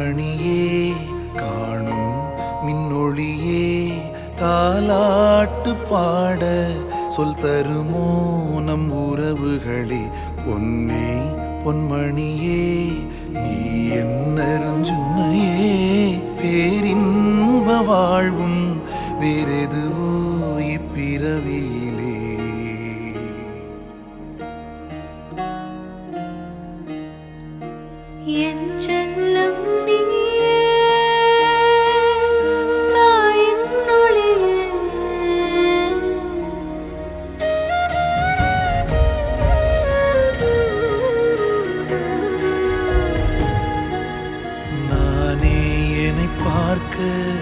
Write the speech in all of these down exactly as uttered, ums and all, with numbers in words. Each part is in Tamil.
பொன்மணியே காணும் மின்னொளியே தாலாட்டு பாட சொல் தருமோ நம் உறவுகளே. பொன்னே பொன்மணியே நீ என்னருஞ்சுனையே பேரின்ப வாழ்வும் வேறெதுவோ இப்பிறவியிலே. என் செல்லம் நீயே தாயின் ஒளியே நானே என்னை பார்க்க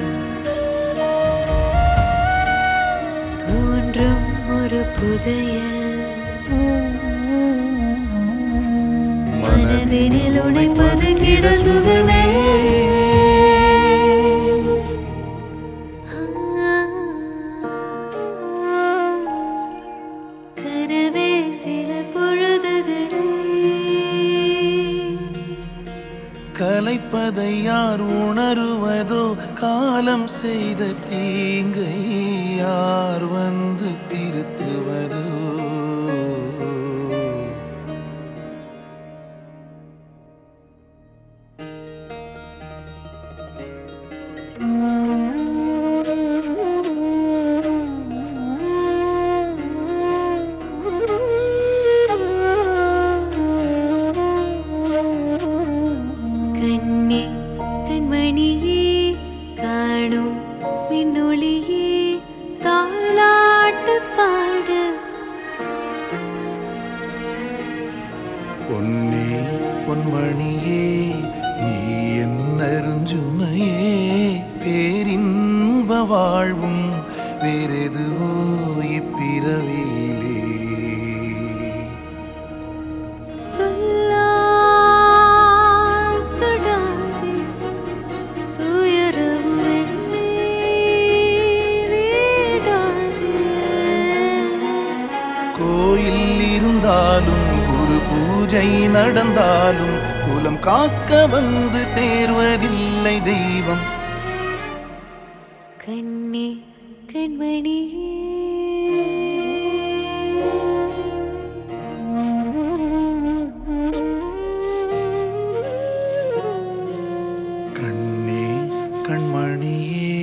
தோன்றும் ஒரு புதையல் மனதினில் உடைப்பது கிட சுகமே. கனவே சில பொழுதுகளே கலைப்பதை யார் உணருவதோ காலம் செய்த தீங்கை யார் வந்து திருத்துவதோ. கண்ணே கண்மணியே காணும் மின்னொளியே தாலாட்டு பாட பொன்னே பொன்மணியே நீ என்னருஞ்சுனையே பேரின்ப வாழ்வும் வேறெதுவோ இப்பிறவியிலே. சொல்லால் சுடாதே துயரவு என்னை வீடாதே. கோயில் இருந்தாலும் குரு பூஜை நடந்தாலும் குலம் காக்க வந்து சேர்வதில்லை தெய்வம். கண்ணே கண்மணியே கண்ணே கண்மணியே